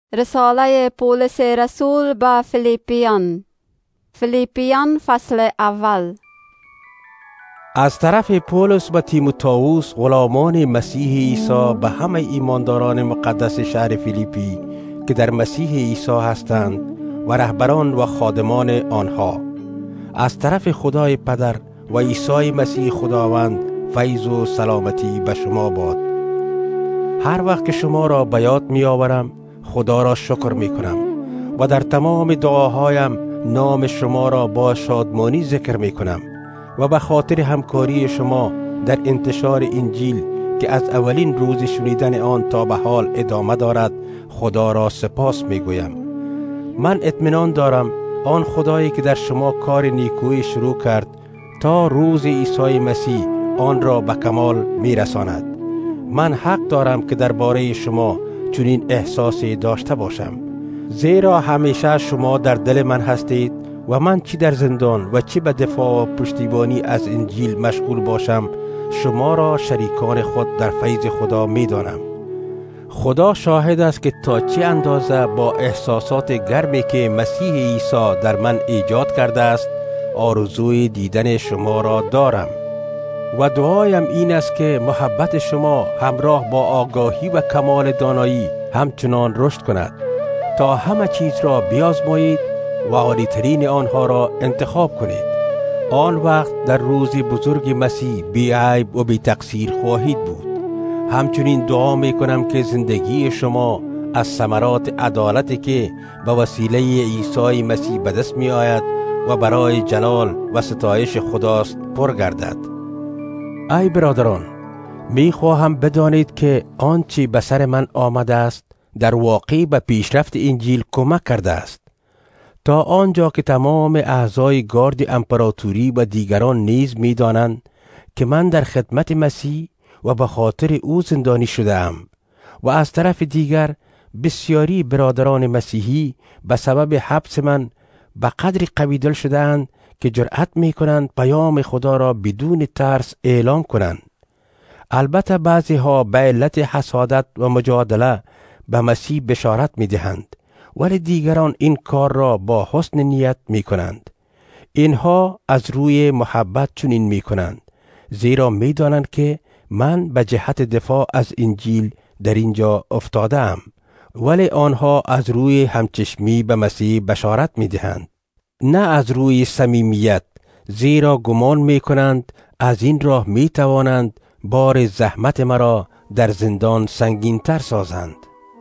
رساله پولس رسول به فیلیپیان فصل اول. از طرف پولس و تیموتائوس غلامان مسیح عیسی به همه ایمانداران مقدس شهر فیلیپی که در مسیح عیسی هستند و رهبران و خادمان آنها، از طرف خدای پدر و عیسی مسیح خداوند فیض و سلامتی به شما باد. هر وقت که شما را به یاد می آورم خدا را شکر می کنم و در تمام دعاهایم نام شما را با شادمانی ذکر می کنم و به خاطر همکاری شما در انتشار انجیل که از اولین روز شنیدن آن تا به حال ادامه دارد خدا را سپاس می گویم. من اطمینان دارم آن خدایی که در شما کار نیکویی شروع کرد تا روز عیسی مسیح آن را به کمال می رساند. من حق دارم که درباره شما چنین احساسی داشته باشم، زیرا همیشه شما در دل من هستید و من چی در زندان و چی به دفاع و پشتیبانی از انجیل مشغول باشم شما را شریکان خود در فیض خدا می دانم. خدا شاهد است که تا چه اندازه با احساسات گرمی که مسیح عیسی در من ایجاد کرده است آرزوی دیدن شما را دارم و دعایم این است که محبت شما همراه با آگاهی و کمال دانایی همچنان رشد کند تا همه چیز را بیازمایید و عالی‌ترین آنها را انتخاب کنید. آن وقت در روز بزرگ مسیح بی عیب و بی تقصیر خواهید بود. همچنین دعا می کنم که زندگی شما از ثمرات عدالتی که به وسیله عیسی مسیح به دست می آید و برای جلال و ستایش خداست پر گردد. ای برادران، می خواهم بدانید که آنچه به سر من آمده است در واقع به پیشرفت انجیل کمک کرده است، تا آنجا که تمام اعضای گارد امپراتوری و دیگران نیز می دانند که من در خدمت مسیح و به خاطر او زندانی شده‌ام و از طرف دیگر بسیاری برادران مسیحی به سبب حبس من به قدری قوی دل شده‌اند که جرأت می کنند پیام خدا را بدون ترس اعلان کنند. البته بعضی ها به علت حسادت و مجادله به مسیح بشارت می دهند، ولی دیگران این کار را با حسن نیت می کنند. اینها از روی محبت چنین می کنند، زیرا می دانند که من به جهت دفاع از انجیل در اینجا افتاده ام، ولی آنها از روی همچشمی به مسیح بشارت می دهند، نه از روی صمیمیت، زیرا گمان می کنند از این راه می توانند بار زحمت مرا در زندان سنگین تر سازند.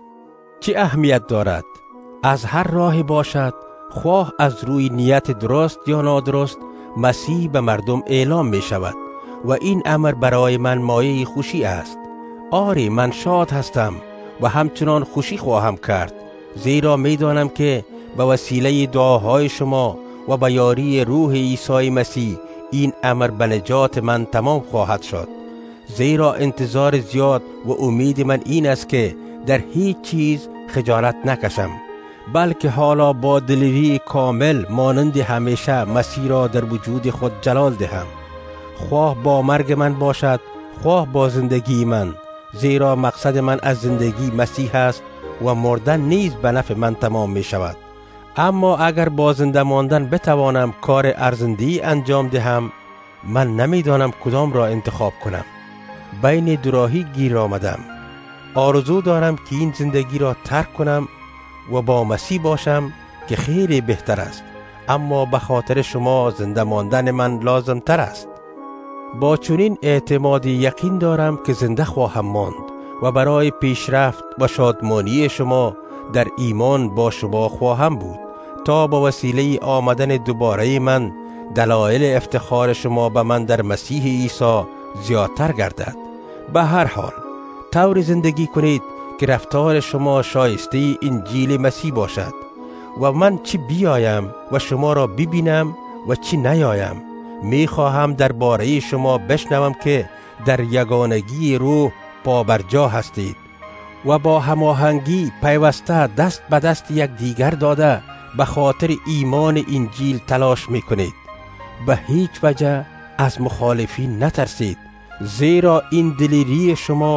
چه اهمیت دارد؟ از هر راه باشد، خواه از روی نیت درست یا نادرست، مسیح به مردم اعلام می شود و این امر برای من مایه خوشی است. آری، من شاد هستم و همچنان خوشی خواهم کرد، زیرا می دانم که به وسیله دعاهای شما و به یاری روح عیسی مسیح این امر به نجات من تمام خواهد شد. زیرا انتظار زیاد و امید من این است که در هیچ چیز خجالت نکشم، بلکه حالا با دلیری کامل مانند همیشه مسیح را در وجود خود جلال دهم، خواه با مرگ من باشد خواه با زندگی من، زیرا مقصد من از زندگی مسیح است و مردن نیز به نفع من تمام می شود. اما اگر با زنده ماندن بتوانم کار ارزنده‌ای انجام دهم، من نمیدانم کدام را انتخاب کنم. بین دوراهی گیر آمدم. آرزو دارم که این زندگی را ترک کنم و با مسیح باشم که خیلی بهتر است، اما به خاطر شما زنده ماندن من لازم تر است. با چنین اعتمادی یقین دارم که زنده خواهم ماند و برای پیشرفت و شادمانی شما در ایمان با شما خواهم بود، تا با وسیله آمدن دوباره من دلایل افتخار شما به من در مسیح عیسی زیادتر گردد. به هر حال طور زندگی کنید که رفتار شما شایسته انجیل مسیح باشد و من چی بیایم و شما را ببینم و چی نیایم، می خواهم درباره شما بشنوم که در یگانگی روح پابرجا هستید و با هماهنگی پیوسته دست به دست یک دیگر داده به خاطر ایمان انجیل تلاش می کنید. به هیچ وجه از مخالفین نترسید، زیرا این دلیری شما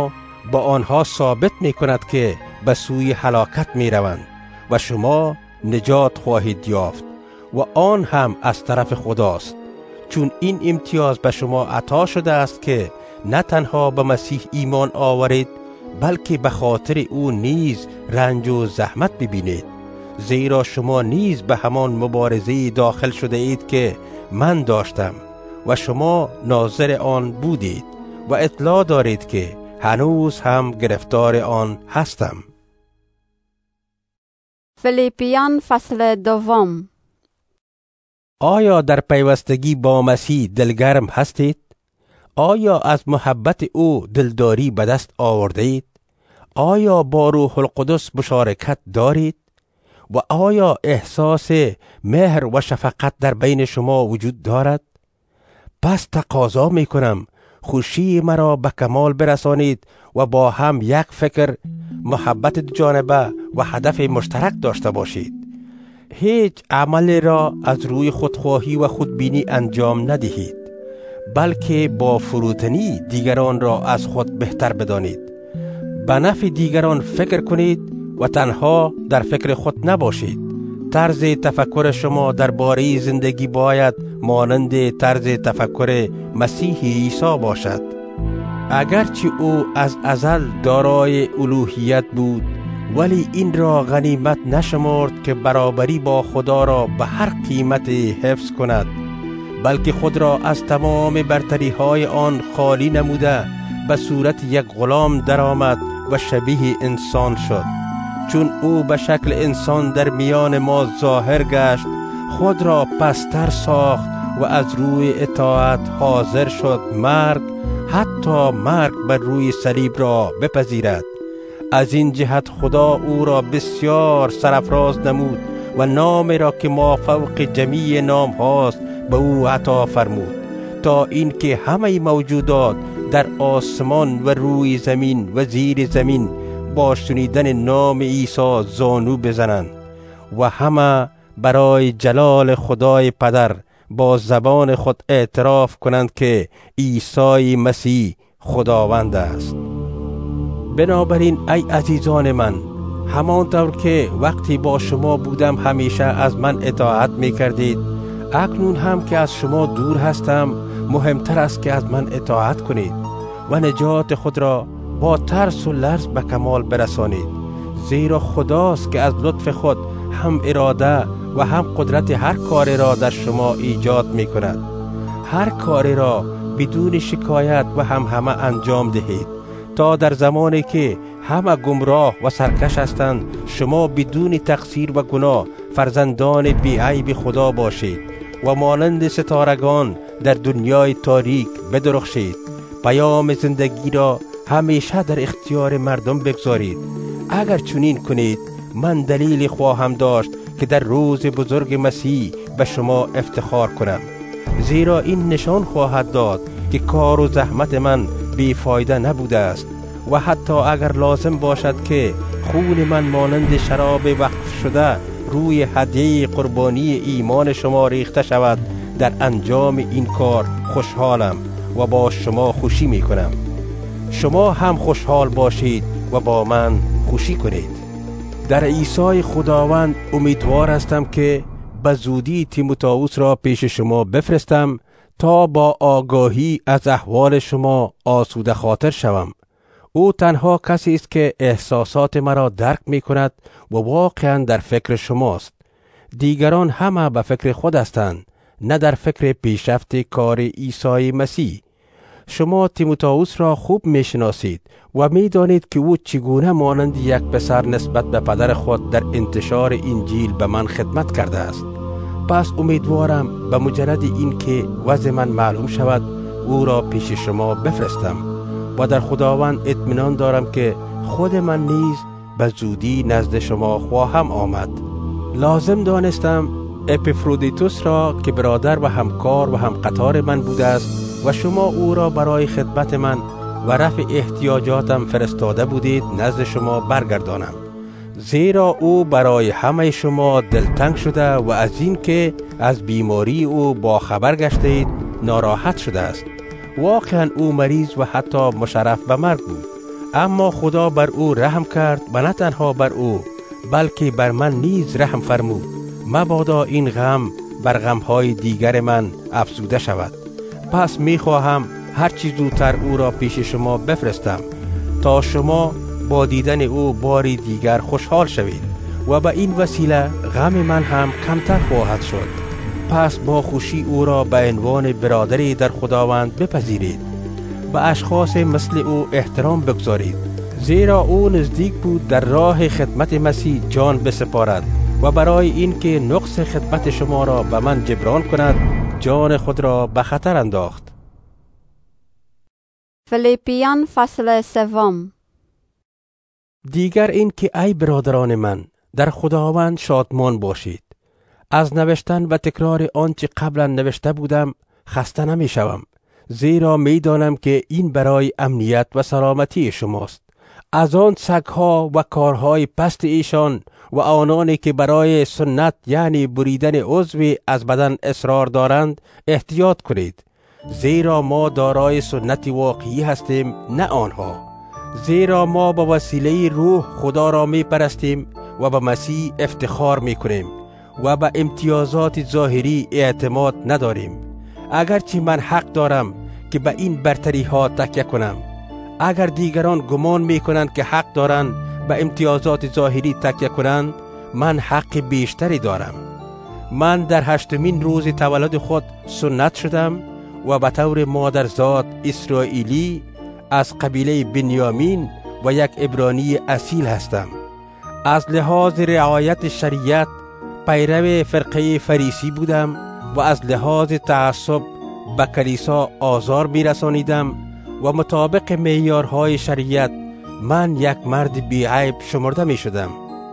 با آنها ثابت می کند که به سوی هلاکت می روند و شما نجات خواهید یافت و آن هم از طرف خداست، چون این امتیاز به شما عطا شده است که نه تنها به مسیح ایمان آورید بلکه به خاطر او نیز رنج و زحمت ببینید، زیرا شما نیز به همان مبارزه داخل شده اید که من داشتم و شما ناظر آن بودید و اطلاع دارید که هنوز هم گرفتار آن هستم. فیلیپیان فصل دوم. آیا در پیوستگی با مسیح دلگرم هستید؟ آیا از محبت او دلداری به دست آورده اید؟ آیا با روح القدس مشارکت دارید؟ و آیا احساس مهر و شفقت در بین شما وجود دارد؟ پس تقاضا می کنم خوشی مرا به کمال برسانید و با هم یک فکر، محبت دوجانبه و هدف مشترک داشته باشید. هیچ عمل را از روی خودخواهی و خودبینی انجام ندهید، بلکه با فروتنی دیگران را از خود بهتر بدانید. به نفع دیگران فکر کنید و تنها در فکر خود نباشید. طرز تفکر شما درباره زندگی باید مانند طرز تفکر مسیح عیسی باشد. اگرچه او از ازل دارای الوهیت بود، ولی این را غنیمت نشمرد که برابری با خدا را به هر قیمت حفظ کند، بلکه خود را از تمام برتری های آن خالی نموده به صورت یک غلام درآمد و شبیه انسان شد. چون او به شکل انسان در میان ما ظاهر گشت، خود را پستر ساخت و از روی اطاعت حاضر شد مرگ، حتی مرگ بر روی صلیب را بپذیرد. از این جهت خدا او را بسیار سرافراز نمود و نام را که مافوق جمیع نام هاست به او عطا فرمود، تا اینکه همه موجودات در آسمان و روی زمین و زیر زمین با شنیدن نام عیسی زانو بزنند و همه برای جلال خدای پدر با زبان خود اعتراف کنند که عیسی مسیح خداوند است. بنابراین ای عزیزان من، همانطور که وقتی با شما بودم همیشه از من اطاعت می کردید، اکنون هم که از شما دور هستم مهمتر است که از من اطاعت کنید و نجات خود را با ترس و لرز به کمال برسانید، زیرا خداست که از لطف خود هم اراده و هم قدرت هر کاری را در شما ایجاد می کند. هر کاری را بدون شکایت و همه انجام دهید، تا در زمانی که همه گمراه و سرکش هستند شما بدون تقصیر و گناه فرزندان بی‌عیب خدا باشید و مانند ستارگان در دنیای تاریک بدرخشید. پیام زندگی را همیشه در اختیار مردم بگذارید. اگر چنین کنید، من دلیل خواهم داشت که در روز بزرگ مسیح به شما افتخار کنم، زیرا این نشان خواهد داد که کار و زحمت من بیفایده نبوده است و حتی اگر لازم باشد که خون من مانند شراب وقف شده روی هدیه قربانی ایمان شما ریخته شود، در انجام این کار خوشحالم و با شما خوشی می کنم. شما هم خوشحال باشید و با من خوشی کنید. در عیسی خداوند امیدوار هستم که به زودی تیموتائوس را پیش شما بفرستم تا با آگاهی از احوال شما آسوده خاطر شوم. او تنها کسی است که احساسات مرا درک می کند و واقعا در فکر شماست. دیگران همه به فکر خود هستند، نه در فکر پیشرفت کار عیسی مسیح. شما تیموتائوس را خوب می شناسید و می دانید که او چگونه مانند یک پسر نسبت به پدر خود در انتشار انجیل به من خدمت کرده است. پس امیدوارم به مجرد این که وضع من معلوم شود او را پیش شما بفرستم و در خداوند اطمینان دارم که خود من نیز به زودی نزد شما خواهم آمد. لازم دانستم اپیفرودیتوس را که برادر و همکار و هم قطار من بوده است و شما او را برای خدمت من و رفع احتیاجاتم فرستاده بودید نزد شما برگردانم، زیرا او برای همه شما دلتنگ شده و از این که از بیماری او با خبر گشته اید ناراحت شده است. واقعا او مریض و حتی مشرف به مرگ بود. اما خدا بر او رحم کرد و نه تنها بر او بلکه بر من نیز رحم فرمود. مبادا این غم بر غمهای دیگر من افزوده شود. پس میخواهم هر چی زودتر او را پیش شما بفرستم تا شما با دیدن او باری دیگر خوشحال شوید و به این وسیله غم من هم کمتر خواهد شد. پس با خوشی او را به عنوان برادری در خداوند بپذیرید. به اشخاص مثل او احترام بگذارید، زیرا او نزدیک بود در راه خدمت مسیح جان بسپارد و برای این که نقص خدمت شما را به من جبران کند جان خود را به خطر انداخت. فیلیپیان فصل 3. دیگر این که ای برادران من در خداوند شادمان باشید. از نوشتن و تکرار آنچه قبلا نوشته بودم خسته نمی شوم، زیرا می دانم که این برای امنیت و سلامتی شماست. از آن سگها و کارهای پست ایشان و آنانی که برای سنت یعنی بریدن عضوی از بدن اصرار دارند احتیاط کنید، زیرا ما دارای سنت واقعی هستیم نه آنها. زیرا ما با وسیله روح خدا را می پرستیم و به مسیح افتخار می کنیم و به امتیازات ظاهری اعتماد نداریم. اگرچه من حق دارم که به این برتری ها تکیه کنم، اگر دیگران گمان می کنند که حق دارند به امتیازات ظاهری تکیه کنند، من حق بیشتری دارم. من در 8مین روز تولد خود سنت شدم و به طور مادرزاد اسرائیلی از قبیله بنیامین و یک عبرانی اصیل هستم. از لحاظ رعایت شریعت پیرو فرقه فریسی بودم و از لحاظ تعصب به کلیسا آزار می رسانیدم و مطابق معیارهای شریعت من یک مرد بی‌عیب شمرده می شدم.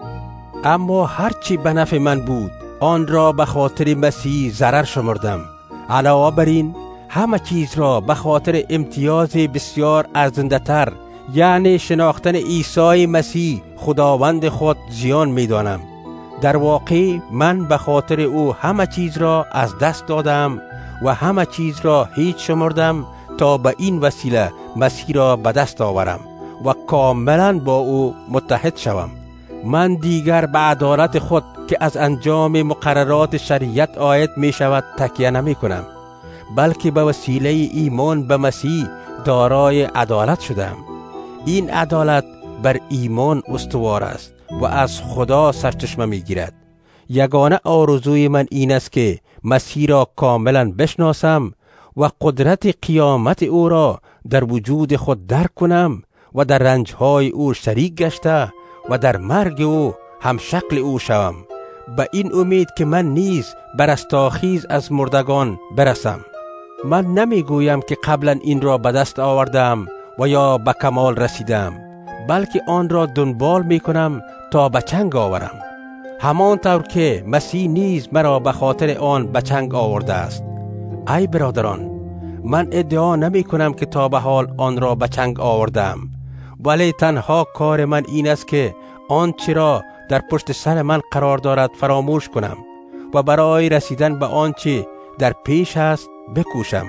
اما هرچی به نفع من بود آن را به خاطر مسیح ضرر شمردم. علاوه بر این همه چیز را به خاطر امتیاز بسیار ارزنده تر یعنی شناختن عیسی مسیح خداوند خود زیان می دانم. در واقع من به خاطر او همه چیز را از دست دادم و همه چیز را هیچ شمردم تا به این وسیله مسیح را به دست آورم و کاملا با او متحد شوم. من دیگر به عدالت خود که از انجام مقررات شریعت عاید می شود تکیه نمی کنم، بلکه به وسیله ایمان به مسیح دارای عدالت شدم. این عدالت بر ایمان استوار است و از خدا سرچشمه می گیرد. یگانه آرزوی من این است که مسیح را کاملا بشناسم و قدرت قیامت او را در وجود خود درک کنم و در رنجهای او شریک گشته و در مرگ او هم شکل او شوم، به این امید که من نیز بر رستاخیز از مردگان برسم. من نمی گویم که قبلا این را به دست آوردم و یا به کمال رسیدم، بلکه آن را دنبال می کنم تا به چنگ آورم، همانطور که مسیح نیز مرا به خاطر آن به چنگ آورده است. ای برادران، من ادعا نمی کنم که تا به حال آن را به چنگ آوردم، ولی تنها کار من این است که آنچه را در پشت سر من قرار دارد فراموش کنم و برای رسیدن به آنچه در پیش است بکوشم.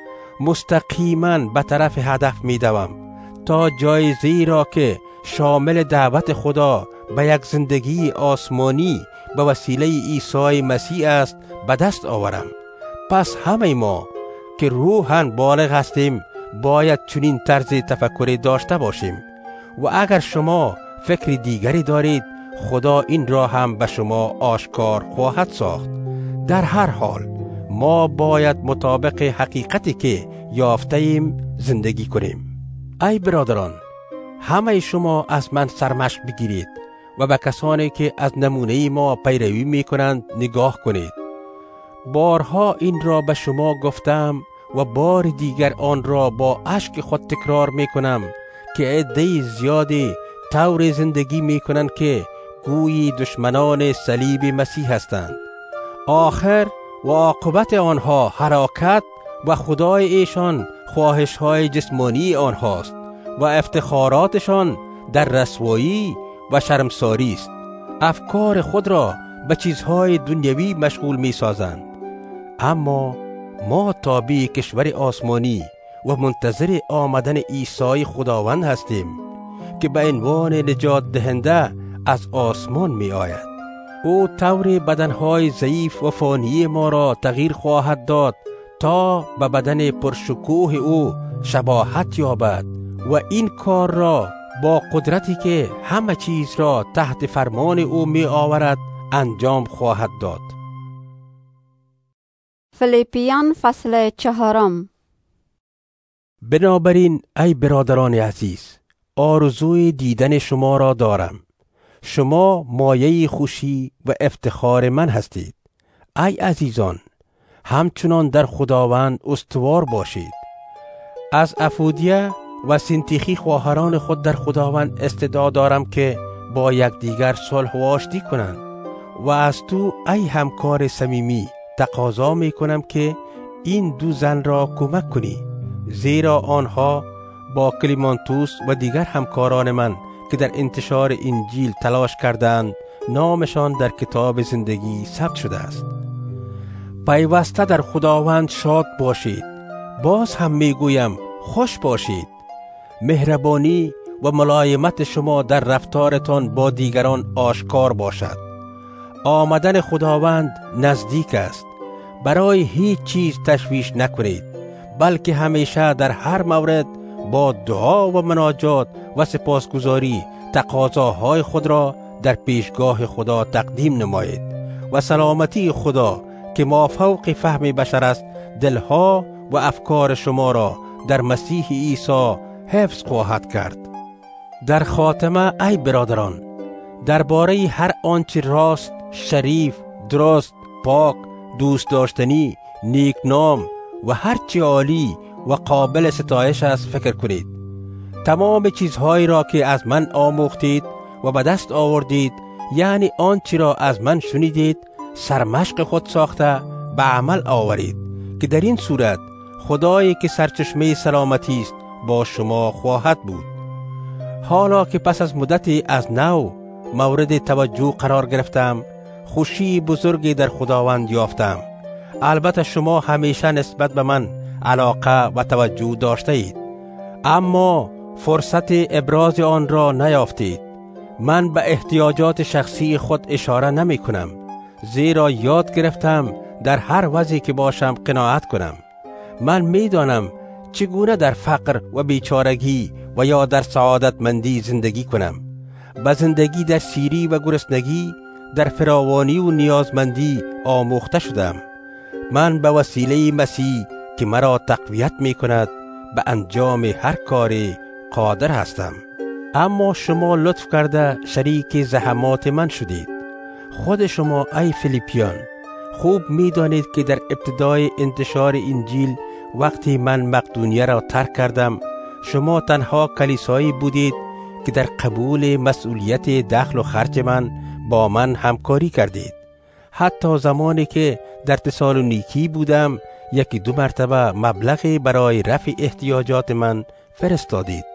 مستقیما به طرف هدف می دوم تا جایزه‌ای را که شامل دعوت خدا به یک زندگی آسمانی به وسیله عیسی مسیح است به دست آورم. پس همه ما که روحاً بالغ هستیم باید چنین طرز تفکری داشته باشیم و اگر شما فکر دیگری دارید خدا این را هم به شما آشکار خواهد ساخت. در هر حال ما باید مطابق حقیقتی که یافته ایم زندگی کنیم. ای برادران، همه شما از من سرمشق بگیرید و به کسانی که از نمونه ما پیروی می کنند نگاه کنید. بارها این را به شما گفتم و بار دیگر آن را با اشک خود تکرار می کنم که عده زیادی طور زندگی می کنند که گویی دشمنان صلیب مسیح هستند. آخر و عاقبت آنها حراکت و خدای ایشان خواهش های جسمانی آنهاست و افتخاراتشان در رسوایی و شرمساری است. افکار خود را به چیزهای دنیوی مشغول می سازند. اما ما تابع کشور آسمانی و منتظر آمدن عیسی خداوند هستیم. که به عنوان نجات دهنده از آسمان می آید. او طور بدنهای ضعیف و فانی ما را تغییر خواهد داد تا به بدن پرشکوه او شباهت یابد و این کار را با قدرتی که همه چیز را تحت فرمان او می آورد انجام خواهد داد. فیلیپیان فصل 4. بنابراین ای برادران عزیز، آرزوی دیدن شما را دارم. شما مایه خوشی و افتخار من هستید. ای عزیزان، همچنان در خداوند استوار باشید. از افودیه و سینتیخی خواهران خود در خداوند استدعا دارم که با یکدیگر صلح و آشتی کنند و از تو ای همکار صمیمی تقاضا می کنم که این دو زن را کمک کنی، زیرا آنها با کلیمانتوس و دیگر همکاران من که در انتشار انجیل تلاش کردند نامشان در کتاب زندگی ثبت شده است. پیوسته در خداوند شاد باشید. باز هم میگویم خوش باشید. مهربانی و ملایمت شما در رفتارتان با دیگران آشکار باشد. آمدن خداوند نزدیک است. برای هیچ چیز تشویش نکنید، بلکه همیشه در هر مورد با دعا و مناجات و سپاسگزاری تقاضاهای خود را در پیشگاه خدا تقدیم نمایید و سلامتی خدا که مافوق فهم بشر است دلها و افکار شما را در مسیح عیسی حفظ خواهد کرد. در خاتمه ای برادران، درباره هر آنچه راست، شریف، درست، پاک، دوست داشتنی، نیک نام و هر چی عالی و قابل ستایش است فکر کنید. تمام چیزهایی را که از من آموختید و به دست آوردید، یعنی آنچه را از من شنیدید، سرمشق خود ساخته به عمل آورید، که در این صورت خدایی که سرچشمه سلامتی است با شما خواهد بود. حالا که پس از مدتی از نو مورد توجه قرار گرفتم، خوشی بزرگی در خداوند یافتم. البته شما همیشه نسبت به من علاقه و توجه داشته اید، اما فرصت ابراز آن را نیافتید. من به احتیاجات شخصی خود اشاره نمی کنم، زیرا یاد گرفتم در هر وضعی که باشم قناعت کنم. من می دانم چگونه در فقر و بیچارگی و یا در سعادتمندی زندگی کنم. به زندگی در سیری و گرسنگی، در فراوانی و نیازمندی آموخته شدم. من به وسیله مسیح که مرا تقویت می کند به انجام هر کاری قادر هستم. اما شما لطف کرده شریک زحمات من شدید. خود شما ای فیلیپیان خوب می دانید که در ابتدای انتشار انجیل وقتی من مقدونیه را ترک کردم، شما تنها کلیسایی بودید که در قبول مسئولیت دخل و خرج من با من همکاری کردید. حتی زمانی که در تسالونیکی بودم 1-2 مرتبه مبلغی برای رفع احتیاجات من فرستادید.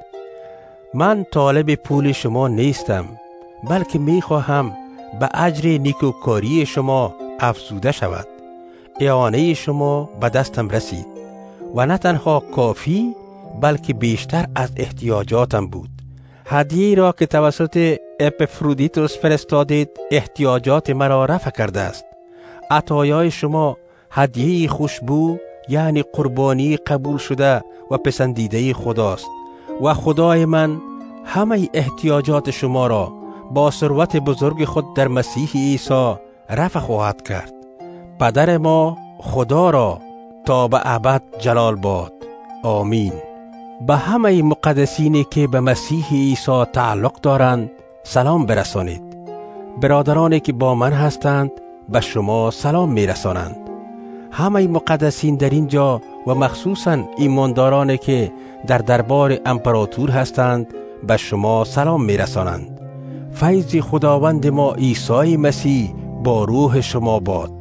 من طالب پول شما نیستم، بلکه می خواهم به اجر نیکوکاری شما افزوده شود. اعانه شما به دستم رسید و نه تنها کافی بلکه بیشتر از احتیاجاتم بود. هدیه را که توسط اپفرودیتوس فرستادید احتیاجات مرا رفع کرده است. عطایای شما هدیه خوشبو، یعنی قربانی قبول شده و پسندیده خداست و خدای من همه احتیاجات شما را با ثروت بزرگ خود در مسیح عیسی رفع خواهد کرد. پدر ما خدا را تا به ابد جلال باد. آمین. به همه مقدسینی که به مسیح عیسی تعلق دارند سلام برسانید. برادرانی که با من هستند به شما سلام میرسانند. همه مقدسین در اینجا و مخصوصاً ایماندارانی که در دربار امپراتور هستند به شما سلام میرسانند. فیض خداوند ما عیسی مسیح با روح شما باد.